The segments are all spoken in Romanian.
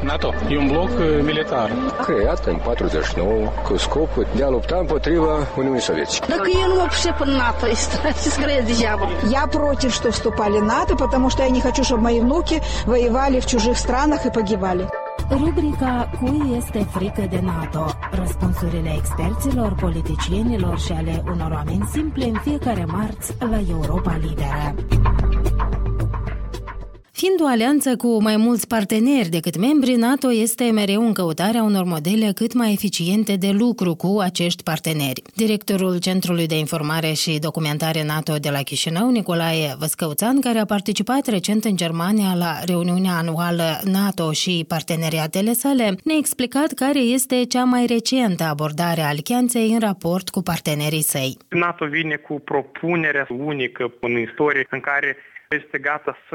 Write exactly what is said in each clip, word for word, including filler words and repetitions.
NATO e un bloc militar. Creat în patruzeci și nouă cu scopul de a lupta împotriva Uniunii Sovietice. Dacă eu nu mă пришел в НАТО, скорее дьявол. Я против, что вступали в НАТО, потому что я не хочу, чтобы мои внуки воевали в чужих странах и погибали. Rubrica Cui este frică de NATO? Răspunsurile experților, politicienilor și ale unor oameni simpli în fiecare marți la Europa Liberă. Fiind o alianță cu mai mulți parteneri decât membri, NATO este mereu în căutarea unor modele cât mai eficiente de lucru cu acești parteneri. Directorul Centrului de Informare și Documentare NATO de la Chișinău, Nicolae Văscăuțan, care a participat recent în Germania la reuniunea anuală NATO și parteneriatele sale, ne-a explicat care este cea mai recentă abordare a alianței în raport cu partenerii săi. NATO vine cu propunerea unică în istorie în care este gata să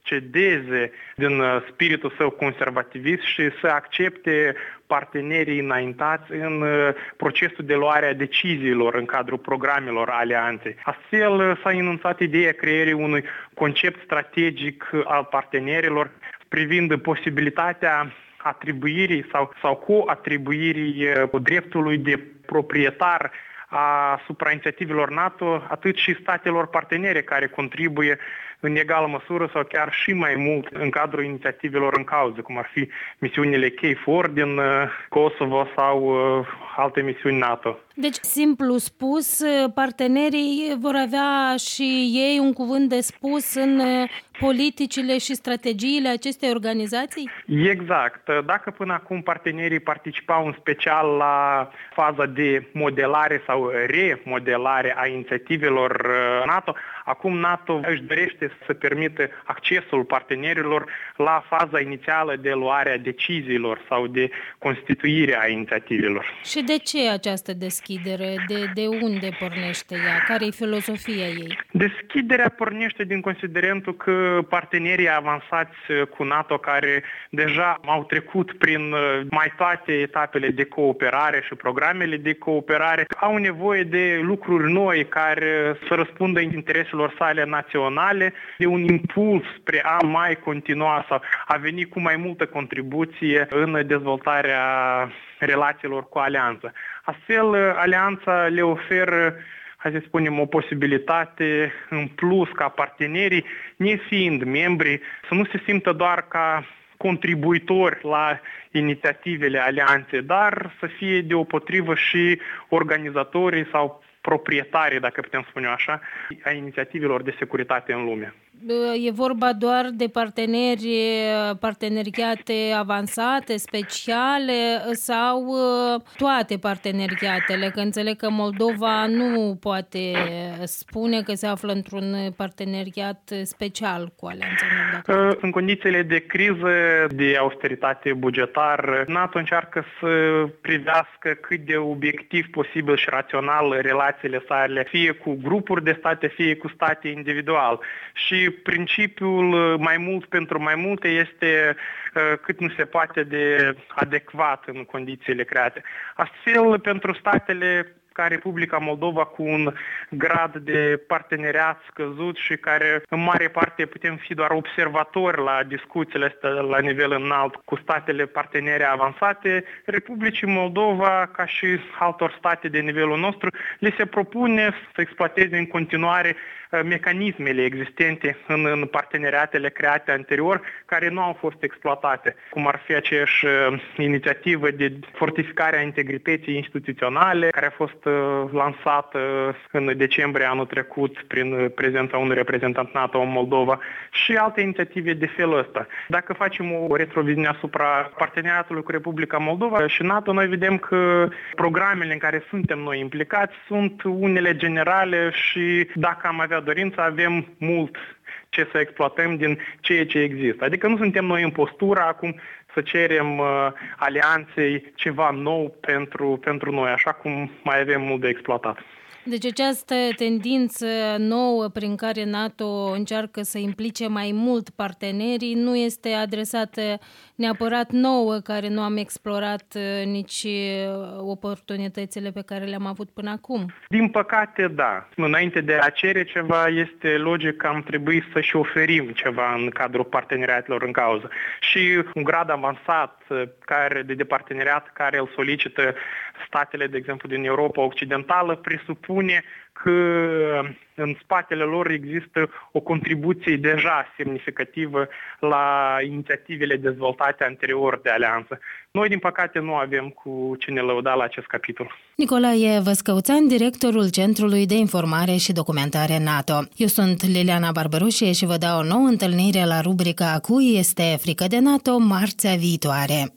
cedeze din spiritul său conservativist și să accepte partenerii înaintați în procesul de luare a deciziilor în cadrul programelor alianței. Astfel s-a enunțat ideea creării unui concept strategic al partenerilor privind posibilitatea atribuirii sau, sau co-atribuirii dreptului de proprietar asupra inițiativelor NATO, atât și statelor partenere care contribuie în egală măsură sau chiar și mai mult în cadrul inițiativelor în cauză, cum ar fi misiunile K F O R din Kosovo sau uh, alte misiuni NATO. Deci, simplu spus, partenerii vor avea și ei un cuvânt de spus în politicile și strategiile acestei organizații? Exact. Dacă până acum partenerii participau în special la faza de modelare sau remodelare a inițiativelor NATO, acum NATO își dorește să permită accesul partenerilor la faza inițială de luare a deciziilor sau de constituire a inițiativelor. Și de ce această deschidere? De, de unde pornește ea? Care e filozofia ei? Deschiderea pornește din considerentul că partenerii avansați cu NATO, care deja au trecut prin mai toate etapele de cooperare și programele de cooperare, au nevoie de lucruri noi care să răspundă intereselor sale naționale, de un impuls spre a mai continua sau a veni cu mai multă contribuție în dezvoltarea relațiilor cu alianța. Astfel, alianța le oferă, hai să spunem, o posibilitate în plus ca partenerii, nefiind membri, să nu se simtă doar ca contribuitori la inițiativele alianței, dar să fie deopotrivă și organizatorii sau proprietarii, dacă putem spune așa, a inițiativelor de securitate în lume. E vorba doar de parteneri, parteneriate avansate, speciale sau toate parteneriatele? Că înțeleg că Moldova nu poate spune că se află într-un parteneriat special cu Alianța Nord-Atlantică. În condițiile de criză, de austeritate bugetară, NATO încearcă să privească cât de obiectiv posibil și rațional relațiile sale, fie cu grupuri de state, fie cu state individual. Și principiul mai mult pentru mai multe este uh, cât nu se poate de adecvat în condițiile create. Astfel, pentru statele ca Republica Moldova, cu un grad de parteneriat scăzut și care în mare parte putem fi doar observatori la discuțiile astea la nivel înalt cu statele partenere avansate, Republicii Moldova, ca și altor state de nivelul nostru, le se propune să exploateze în continuare mecanismele existente în, în parteneriatele create anterior, care nu au fost exploatate, cum ar fi aceeași inițiativă de fortificare a integrității instituționale, care a fost uh, lansată în decembrie anul trecut prin prezența unui reprezentant NATO în Moldova și alte inițiative de felul ăsta. Dacă facem o retroviziune asupra parteneriatului cu Republica Moldova și NATO, noi vedem că programele în care suntem noi implicați sunt unele generale și dacă am avea dorință, avem mult ce să exploatăm din ceea ce există. Adică nu suntem noi în postura acum să cerem uh, alianței ceva nou pentru, pentru noi, așa cum mai avem mult de exploatat. Deci această tendință nouă prin care NATO încearcă să implice mai mult partenerii nu este adresată neapărat nouă, care nu am explorat nici oportunitățile pe care le-am avut până acum. Din păcate, da. Înainte de a cere ceva, este logic că am trebuit să și oferim ceva în cadrul parteneriatelor în cauză. Și un grad avansat care, de, de parteneriat care îl solicită statele, de exemplu, din Europa Occidentală, presupune că în spatele lor există o contribuție deja semnificativă la inițiativele dezvoltate anterior de alianță. Noi, din păcate, nu avem cu cine lăuda la acest capitol. Nicolae Văscăuțan, directorul Centrului de Informare și Documentare NATO. Eu sunt Liliana Barbaroșie și vă dau o nouă întâlnire la rubrica Cui este frică de NATO marțea viitoare.